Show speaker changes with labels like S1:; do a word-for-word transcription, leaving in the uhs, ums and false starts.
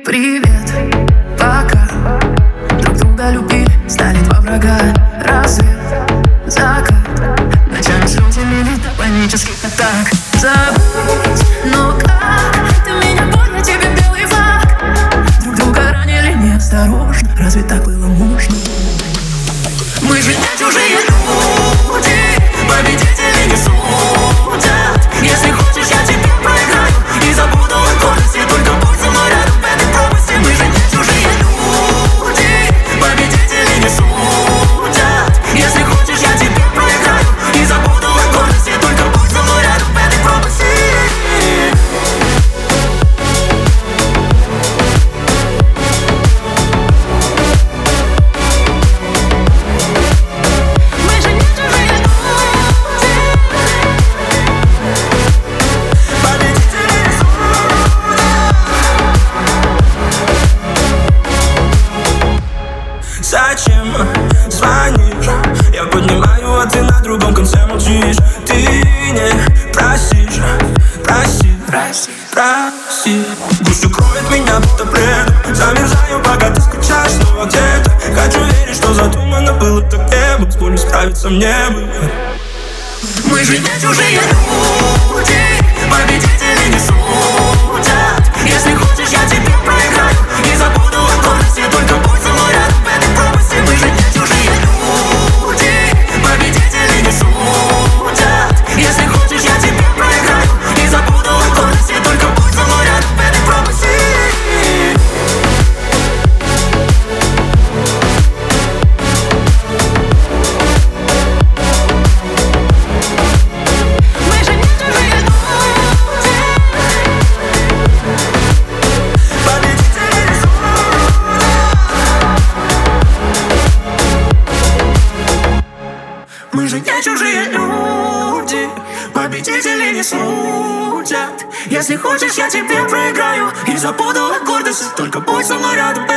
S1: Привет, пока. Друг друга любили, стали два врага. Рассвет, закат, ночами слезами до панических атак. Забыть, но как? Ты меня понял, тебе белый флаг. Друг друга ранили неосторожно, разве так было можно? Мы же не чужие люди, победители не судят. Если хочешь, я тебе проиграю и забуду о гордости, только будь со мной рядом в этой пропасти. Мы же не чужие люди, победители не судят. Если хочешь, я тебе проиграю и забуду о гордости, только будь со мной рядом в этой пропасти.
S2: Зачем звонишь? Я поднимаю, а ты на другом конце молчишь. Ты не просишь, проси, проси, проси. Пусть укроет меня будто пледом. Замерзаю, пока ты скучаешь снова где-то. Хочу верить, что задумано было так небо. С болью справиться мне бы.
S1: Мы же не чужие люди, победители не судят. Если хочешь, я тебе проиграю и забуду о гордости, только будь со мной рядом в этой пропасти. Мы же не чужие люди, победители не судят. Если хочешь, я тебе проиграю и забуду о гордости, только будь со мной рядом в этой пропасти.
S2: Мы же не чужие люди, победители не судят. Если хочешь, я тебе проиграю и забуду о гордости, только будь со мной рядом.